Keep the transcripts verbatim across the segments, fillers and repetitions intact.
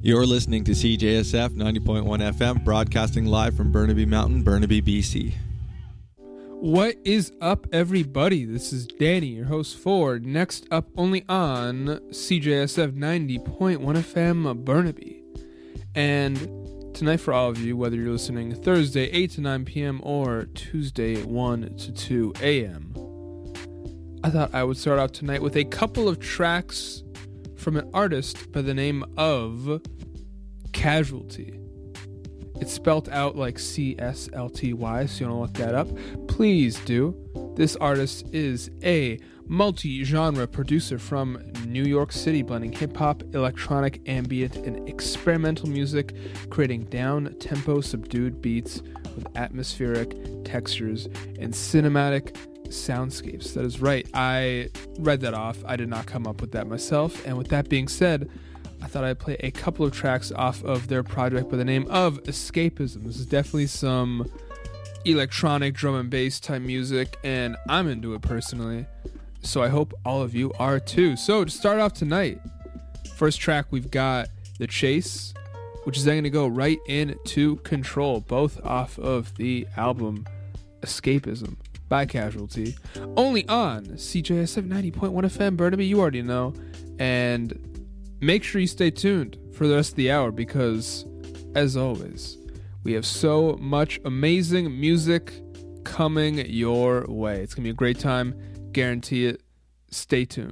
You're listening to C J S F ninety point one F M, broadcasting live from Burnaby Mountain, Burnaby, B C. What is up, everybody? This is Danny, your host for Next Up Only on C J S F ninety point one F M, Burnaby. And tonight for all of you, whether you're listening Thursday eight to nine p.m. or Tuesday one to two a.m., I thought I would start out tonight with a couple of tracks from an artist by the name of Casualty. It's spelt out like C S L T Y, so you want to look that up. Please do. This artist is a multi-genre producer from New York City, blending hip-hop, electronic, ambient, and experimental music, creating down-tempo, subdued beats with atmospheric textures and cinematic soundscapes. That is right. I read that off. I did not come up with that myself. And with that being said, I thought I'd play a couple of tracks off of their project by the name of Escapism. This is definitely some electronic drum and bass type music, and I'm into it personally. So I hope all of you are too. So to start off tonight, first track we've got The Chase, which is then going to go right into Control, both off of the album Escapism by Casualty, only on C J S F ninety point one F M Burnaby. You already know. And make sure you stay tuned for the rest of the hour because, as always, we have so much amazing music coming your way. It's going to be a great time. Guarantee it. Stay tuned.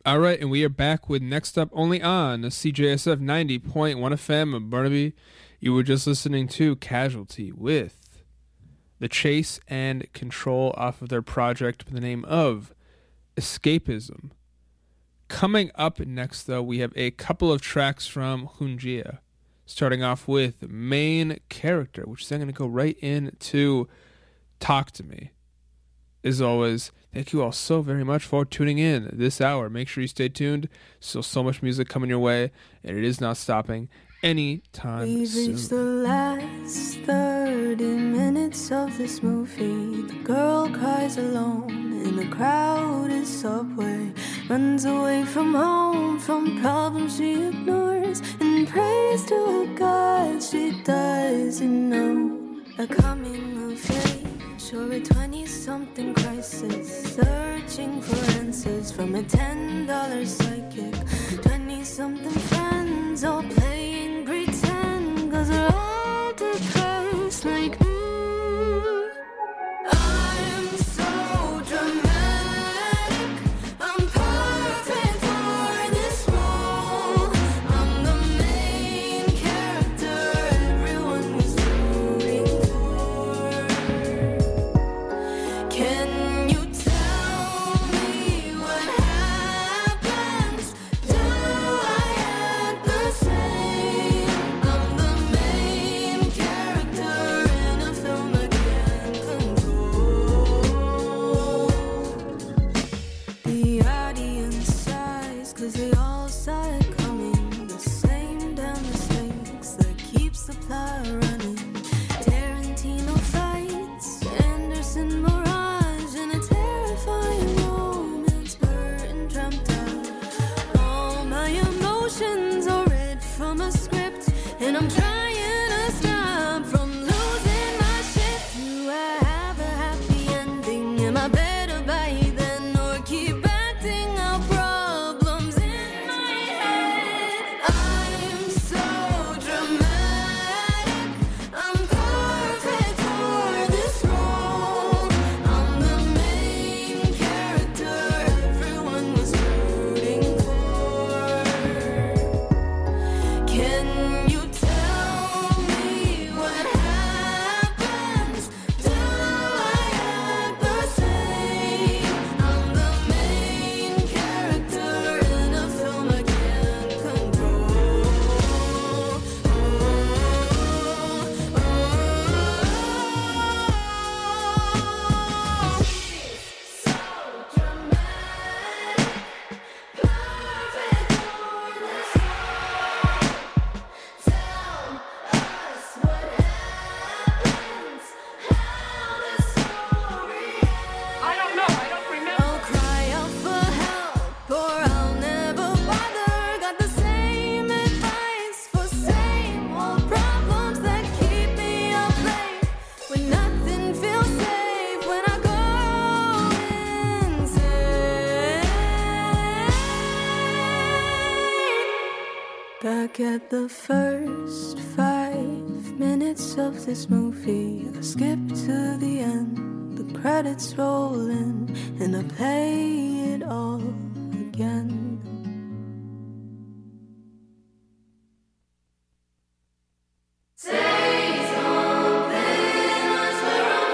All right, and we are back with Next Up only on C J S F ninety point one F M of Burnaby. You were just listening to Casualty with The Chase and Control off of their project by the name of Escapism. Coming up next, though, we have a couple of tracks from Hunjia. Starting off with Main Character, which is then going to go right into Talk to Me. As always, thank you all so very much for tuning in this hour. Make sure you stay tuned. Still so much music coming your way, and it is not stopping anytime We've soon. reached the last thirty minutes of this movie. The girl cries alone in a crowded subway, runs away from home, from problems she ignores, and prays to a God she doesn't know. A coming of age or a twenty-something crisis, searching for answers from a ten dollar psychic. Twenty-something friends all playing pretend, 'cause they're all depressed like me. I'm so dramatic, I'm perfect for this role. I'm the main character everyone was rooting for. Can you tell me what happens? Do I act the same? I'm the main character in a film I can't control. The audience sighs 'cause they all saw it coming. The same damn mistakes that keeps the plot running. Tarantino fights Anderson Mirage in a terrifying romance, Burton dreamt out. All my emotions are read from a script, and I'm trying to stop from losing my shit. Do I have a happy ending? Am I better by then, or keep acting out problems in my head? I'm so dramatic, I'm perfect for this role. I'm the main character everyone was rooting for. Can you tell me what happens? Do I act the same? I'm the main character in a film I can't control. So dramatic, perfect for this role. Tell us what happens, how the story ends. I don't know. I don't remember. I'll cry out for help, or I'll never bother. Got the same advice for same old problems that keep me up late. When nothing feels safe, when I go insane. Back at the first five minutes of this movie, I skip to the end. The credits roll in, and I play it all again. Say something, I swear I'm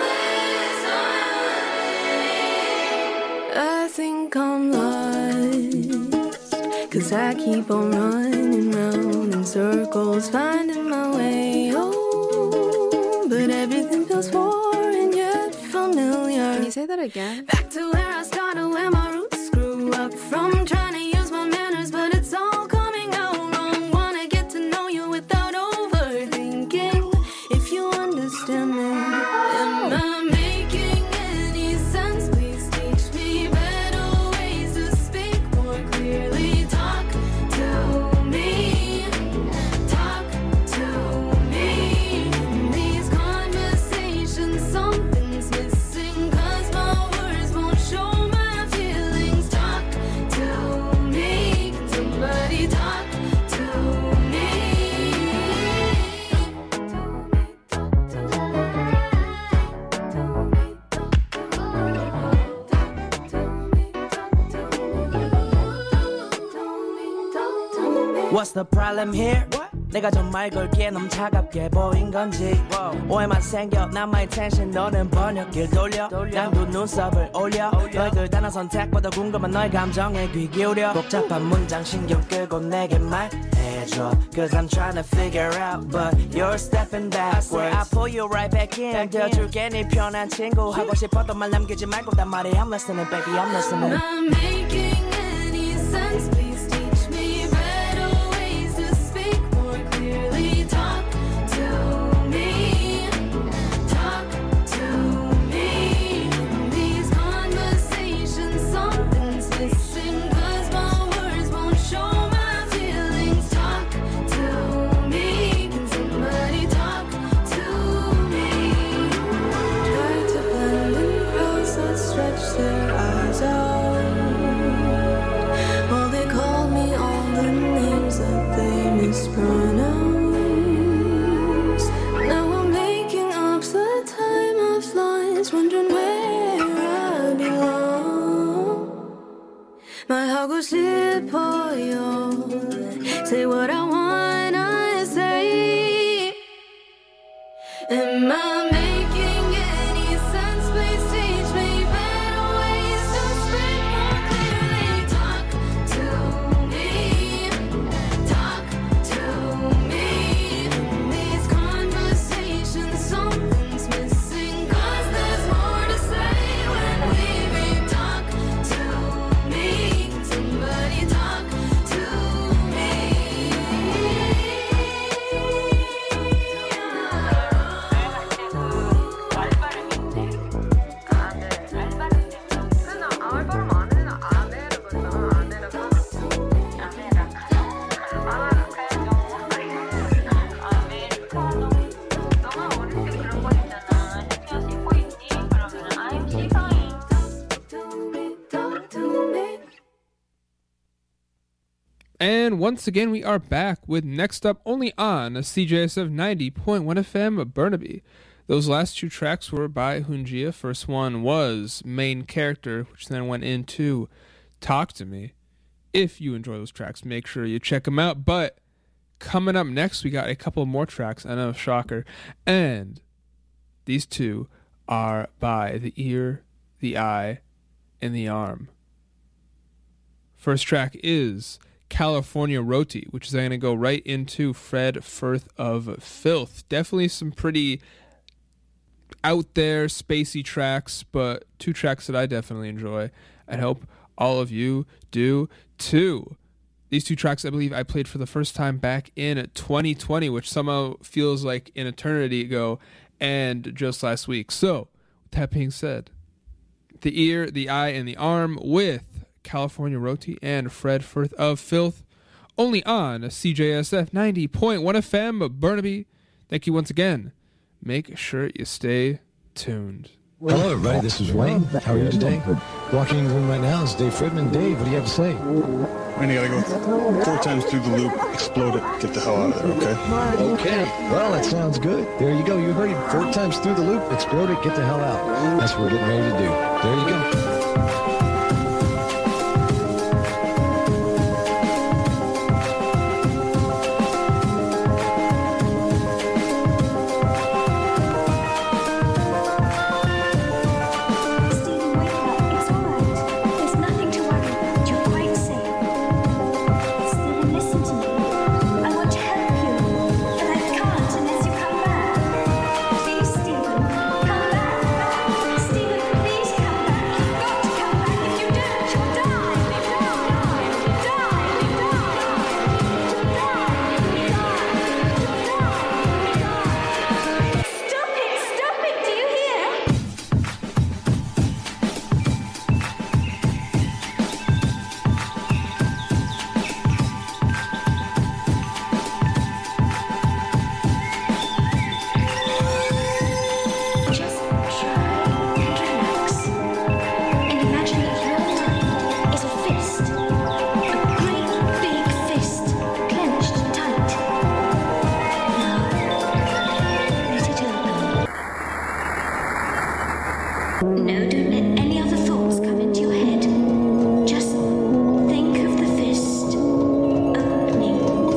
listening. I think I'm lost, 'cause I keep on running round in circles, finding my way home. But everything feels foreign yet familiar. Can you say that again? Back to where I started, where my roots grew up from. Trying to use my manners, but it's all coming out wrong. Wanna get to know you without overthinking. If you understand me, am I making any sense? Please teach me better ways to speak more clearly. Talk to me, talk to me. In these conversations, something's missing, 'cause my words won't show my feelings. Talk to me, can somebody talk to me? Talk to me, talk to me, talk to me. What's the problem here? 내가 정말 걸기에 너무 차갑게 보인 건지 오해만 생겨 남의 텐션 너는 번역길 돌려 난 두 눈썹을 올려 너의 그 단어 선택보다 궁금한 너의 감정에 귀 기울여 복잡한 문장 신경 끄고 내게 말해줘 Cause I'm trying to figure out But you're stepping backwards I say I pull you right back in 되어줄게 네 편한 친구 하고 싶었던 말 남기지 말고 단 말이 I'm listening baby I'm listening Not making any sense. Please teach me better ways to speak more clearly. Talk to me. Talk to me. These conversations, something's missing. Cause my words won't show my feelings. Talk to me. Can somebody talk to me? Try to blend in crowds that stretch their eyes out. Well, they called me all the names that they mispronounce. Now I'm making up the time of lies, wondering where I belong. 말하고 싶어요. Say what I wanna say. Am I making any sense? Please teach me better ways to speak more clearly. Talk to me. Talk to me. These conversations, something's missing. Cause there's more to say when we read. Talk to me. Can somebody talk to And once again, we are back with Next Up only on C J S F ninety point one F M Burnaby. Those last two tracks were by Hunjia. First one was Main Character, which then went into Talk to Me. If you enjoy those tracks, make sure you check them out. But coming up next, we got a couple more tracks. I know, shocker. And these two are by The Ear, The Eye, and The Arm. First track is California Roti, which is going to go right into Fred Firth of Filth. Definitely some pretty out there, spacey tracks, but two tracks that I definitely enjoy. I hope all of you do too. These two tracks, I believe I played for the first time back in twenty twenty, which somehow feels like an eternity ago, and just last week. So, with that being said, The Ear, The Eye, and The Arm with California Roti and Fred Firth of Filth, only on C J S F ninety point one F M Burnaby. Thank you once again. Make sure you stay tuned. Hello, everybody. This is Wayne. How are you today? Walking in the room right now is Dave Fridman. Dave, what do you have to say? Man, you gotta go four times through the loop, explode it, get the hell out of there, okay? Okay. Well, that sounds good. There you go. You heard it. Four times through the loop, explode it, get the hell out. That's what we're getting ready to do. There you go. Just think of the fist opening.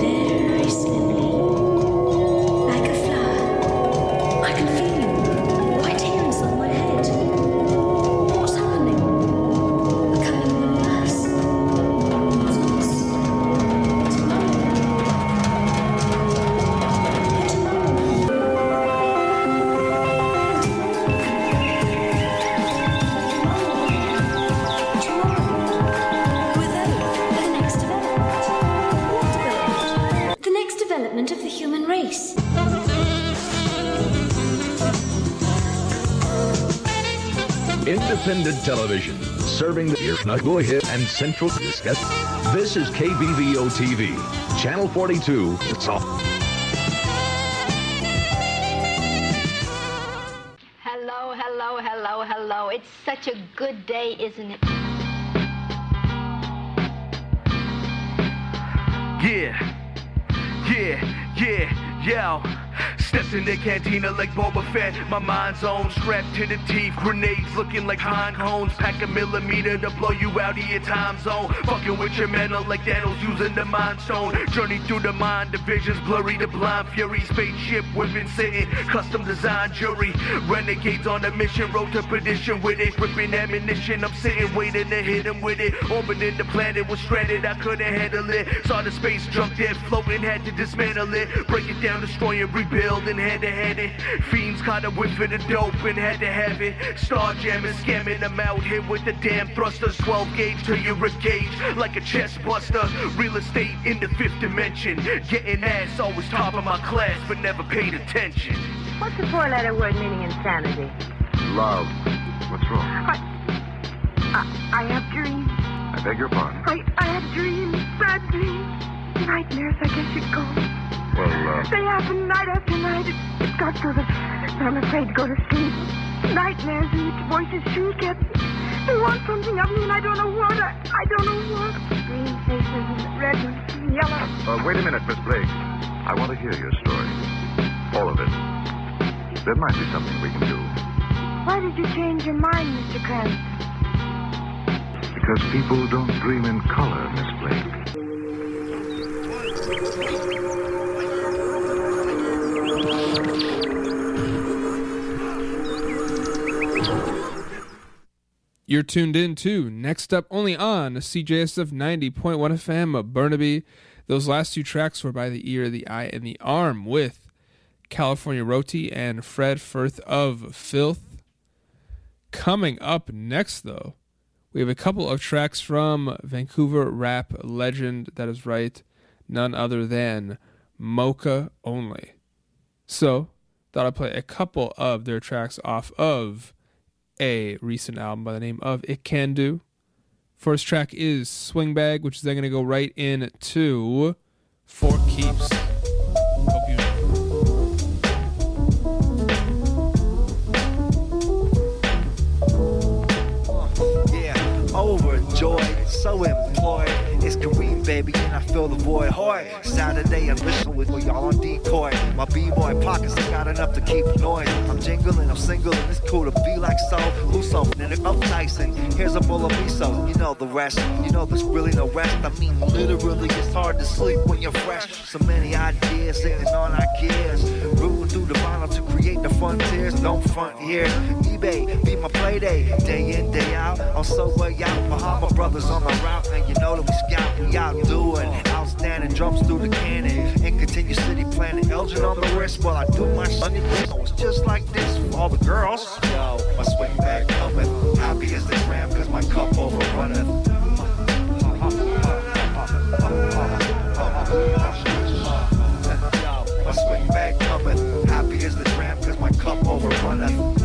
Independent television, serving the ear, go ahead and central discuss. This is K B V O T V, Channel forty-two. It's all. Hello, hello, hello, hello. It's such a good day, isn't it? Yeah, yeah, yeah, yo. Steps in the cantina like Boba Fett. My mind's on, strapped to the teeth. Grenades looking like pine cones. Pack a millimeter to blow you out of your time zone. Fucking with your mental like Thanos using the Mind Stone. Journey through the mind divisions, blurry to blind fury. Spaceship whipping, sitting, custom design jury. Renegades on a mission, road to perdition with it. Ripping ammunition, I'm sitting waiting to hit him with it. Orbiting the planet was stranded, I couldn't handle it. Saw the space junk dead floating, had to dismantle it. Break it down, destroy and rebuild. And had to have it. Fiends caught a whiff of the dope and had to have it. Star jamming, scamming them out. Hit with the damn thrusters. twelve gauge till you engage like a chest buster. Real estate in the fifth dimension. Getting ass, always top of my class, but never paid attention. What's the four-letter word meaning insanity? Love. What's wrong? I, I, I have dreams. I beg your pardon? I, I have dreams, bad dreams. Nightmares, I guess you'd call them. Well, uh... They happen night after night. It, it got so that, that I'm afraid to go to sleep. Nightmares in which voices shriek at me. They want something of me and I don't know what. I, I don't know what. Green faces and red ones and yellow. Uh, wait a minute, Miss Blake. I want to hear your story. All of it. There might be something we can do. Why did you change your mind, Mister Cranston? Because people don't dream in color, Miss Blake. You're tuned in to Next Up, only on C J S F ninety point one F M of Burnaby. Those last two tracks were by The Ear, The Eye, and The Arm with California Roti and Fred Firth of Filth. Coming up next, though, we have a couple of tracks from Vancouver rap legend, that is right, none other than Mocha Only. So, thought I'd play a couple of their tracks off of a recent album by the name of It Can Do. First track is Swing Bag, which is then going to go right into Fort Keeps. Hope you Yeah, overjoyed, so employed. It's Kareem, baby, and I feel the void. Hoy, Saturday, I'm listening with y'all on decoy. My b-boy pockets ain't got enough to keep noise. I'm jingling, I'm single, and it's cool to be like so. Uso, and up Tyson. Here's a bowl of miso. You know the rest. You know there's really no rest. I mean, literally, it's hard to sleep when you're fresh. So many ideas sitting on our gears. Rooting through the vinyl to create the frontiers. Don't front here. eBay, be my play day. Day in, day out. I'm so way out. Bahama brothers on the route, and you know that we scout. We out doing outstanding drums through the cannon. In Continue City planning. Elgin on the wrist while I do my Sunday so it's just like this for all the girls. Yo, my swing bag coming. Happy as the ram cause my cup overrunneth. Yo, my swing bag coming. Happy as the ram cause my cup overrunneth.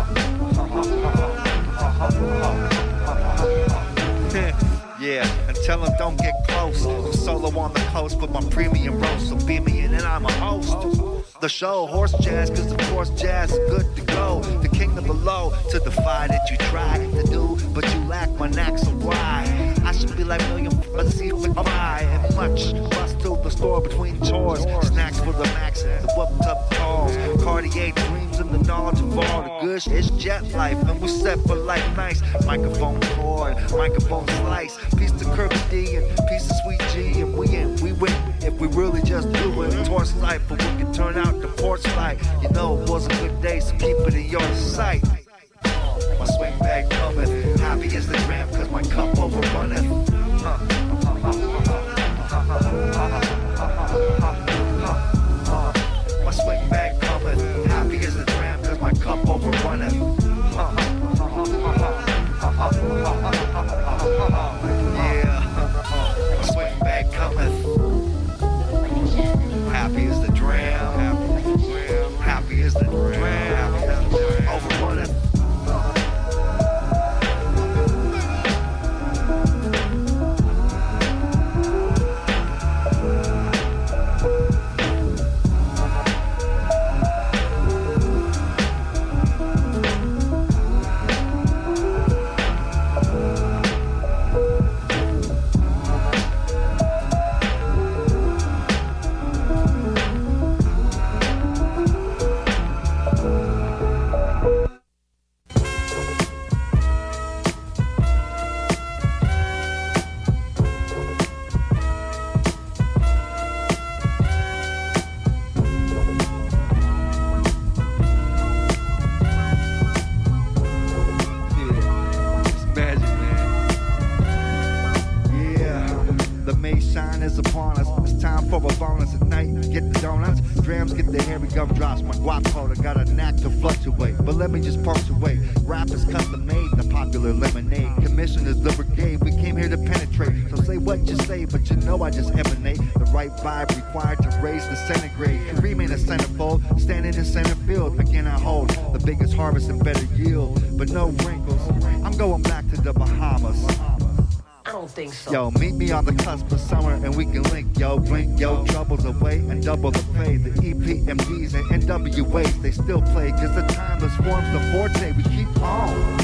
Yeah, and tell them don't get close. I'm solo on the coast with my premium roast. So beam me in and I'm a host. The show, horse jazz, cause of course jazz is good to go. The king of the low, to defy that you try to do, but you lack my knack, so why? I should be like William, let's see if I and much. Bust to the store between chores. Snacks for the max, the whooped up calls. Cartier dreams and the knowledge of all the good shit. It's jet life, and we set for life nice. Microphone cord, microphone slice. Piece to Kirby D and piece of Sweet G, and we in, we win. If we really just do it, torch life, but we can turn out the porch light. You know it was a good day, so keep it in your sight. My swing bag coming, happy as the ram, cause my cup overrunneth. Huh. My swing bag coming, happy as the ram, cause my cup overrunneth. Yeah, my swing bag cometh. Happy as the dram, happy as the dram, overrunneth. double bonus at night. Get the donuts, drams get the hairy gumdrops. My guap powder got a knack to fluctuate. But let me just punctuate. Rap is custom made, the popular lemonade. Commission is the brigade, we came here to penetrate. So say what you say, but you know I just emanate the right vibe required to raise the centigrade. Kareem ain't a centerfold, standing in center field. Again I hold the biggest harvest and better yield, but no wrinkles. I'm going back to the Bahamas. I don't think so. Yo, meet me on the cusp of summer and we can link, yo. Blink, yo, troubles away and double the pay. The E P M Ds and N W As, they still play, cause the timeless forms the forte. We keep on.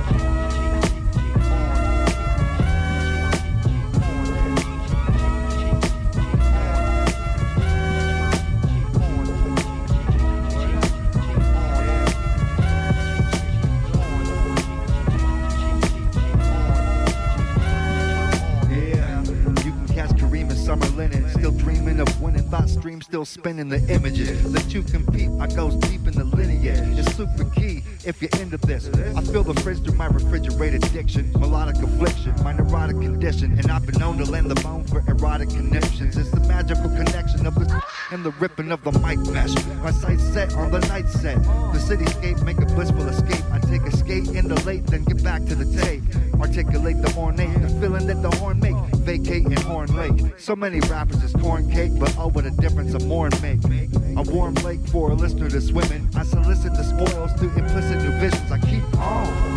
Still spinning the images that you compete. I goes deep in the lineage. It's super key if you're into this. I feel the fridge through my refrigerated addiction, melodic affliction, my neurotic condition, and I've been known to lend the bone for erotic connections. It's the magical connection of the and the ripping of the mic mesh. My sights set on the night set. The cityscape make a blissful escape. I take a skate in the late, then get back to the tape. Articulate the ornate, the feeling that the horn make. Vacate in Horn Lake. So many rappers is corn cake, but oh, what a difference a morn make. A warm lake for a listener to swim in. I solicit the spoils through implicit new visions. I keep on.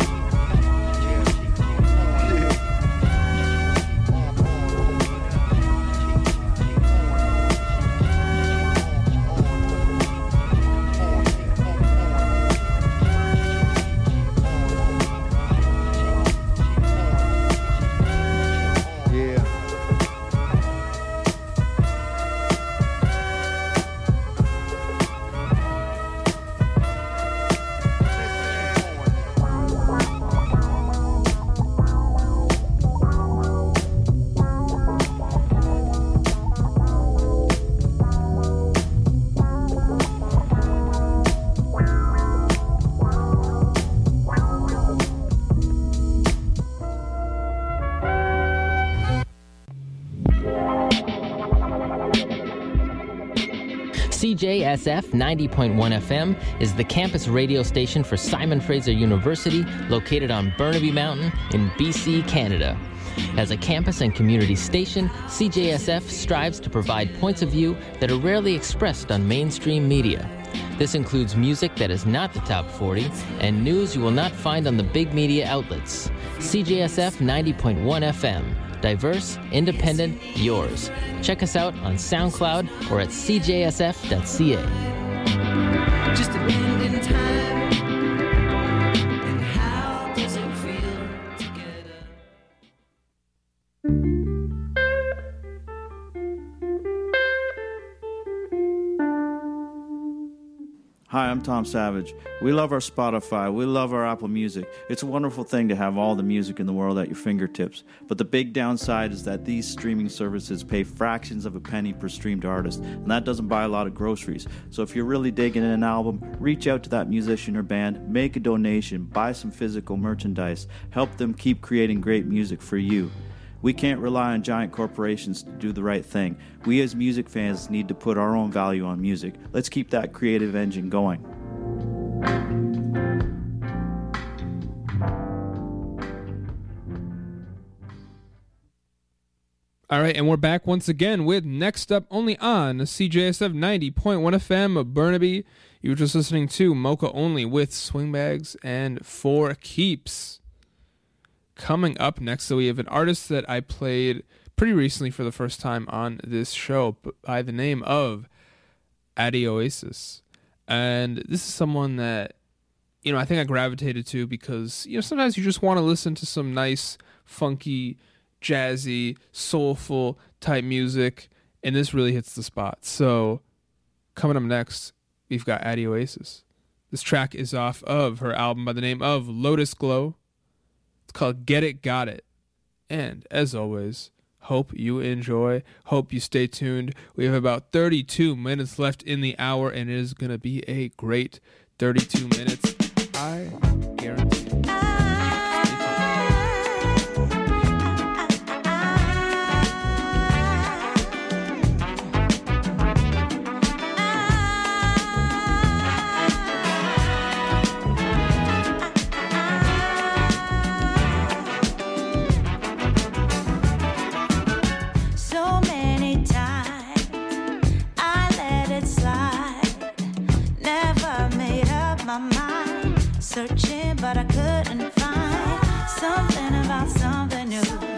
C J S F ninety point one F M is the campus radio station for Simon Fraser University, located on Burnaby Mountain in B C, Canada. As a campus and community station, C J S F strives to provide points of view that are rarely expressed on mainstream media. This includes music that is not the top forty and news you will not find on the big media outlets. C J S F ninety point one F M. Diverse, independent, yours. Check us out on SoundCloud or at c j s f dot c a. Just a bend in time. And how does it feel together? Hi, I'm Tom Savage. We love our Spotify. We love our Apple Music. It's a wonderful thing to have all the music in the world at your fingertips. But the big downside is that these streaming services pay fractions of a penny per streamed artist, and that doesn't buy a lot of groceries. So if you're really digging an album, reach out to that musician or band, make a donation, buy some physical merchandise, help them keep creating great music for you. We can't rely on giant corporations to do the right thing. We as music fans need to put our own value on music. Let's keep that creative engine going. All right, and we're back once again with Next Up, only on C J S F ninety point one F M of Burnaby. You were just listening to Mocha Only with Swingbags and For Keeps. Coming up next, so we have an artist that I played pretty recently for the first time on this show by the name of Addy Oasis. And this is someone that, you know, I think I gravitated to because, you know, sometimes you just want to listen to some nice, funky, jazzy, soulful type music, and this really hits the spot. So coming up next, we've got Addy Oasis. This track is off of her album by the name of Lotus Glow. It's called Get It, Got It. And as always, hope you enjoy. Hope you stay tuned. We have about thirty-two minutes left in the hour, and it is going to be a great thirty-two minutes. I guarantee it. searching, but I couldn't find something about something new.